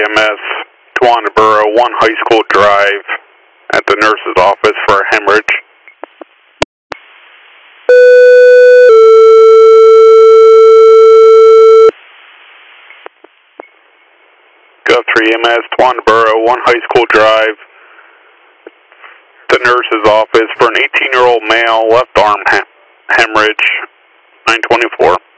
EMS, Twanaboro, 1 High School Drive, at the nurse's office for a hemorrhage. Gov 3 EMS, Twanaboro, 1 High School Drive, the nurse's office for an 18-year-old male, left arm hemorrhage, 924.